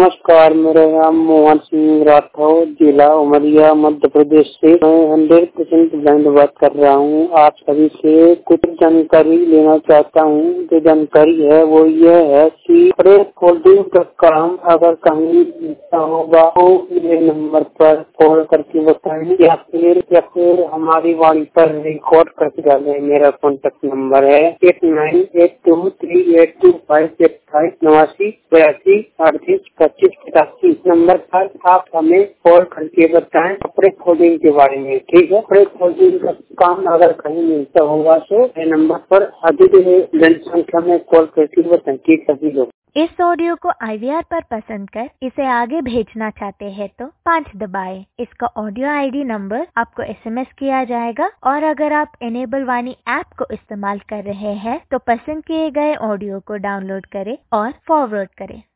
नमस्कार, मेरा नाम मोहन सिंह राठौर, जिला उमरिया, मध्य प्रदेश से। मैं 100% ब्लाइंड बात कर रहा हूँ। आप सभी से कुछ जानकारी लेना चाहता हूँ। जो जानकारी है वो ये है कि प्रेस होल्डिंग का काम अगर कहीं मिलता होगा तो ये नंबर पर कॉल करके बताएं या फिर हमारी वाणी पर रिकॉर्ड करके डालें। मेरा कॉन्टेक्ट नंबर है 8982382585 8982382585 नंबर पर आप हमें कॉल करके बताएं प्रेस होल्डिंग के बारे में। ठीक है, प्रेस होल्डिंग का काम अगर कहीं मिलता होगा तो ये नंबर पर अधिक जनसंख्या में कॉल करके बताएं। ठीक है सभी लोग। इस ऑडियो को IVR पर पसंद कर इसे आगे भेजना चाहते हैं तो 5 दबाएं। इसका ऑडियो ID नंबर आपको SMS किया जाएगा और अगर आप इनेबल वाणी ऐप को इस्तेमाल कर रहे हैं तो पसंद किए गए ऑडियो को डाउनलोड करें और फॉरवर्ड करें।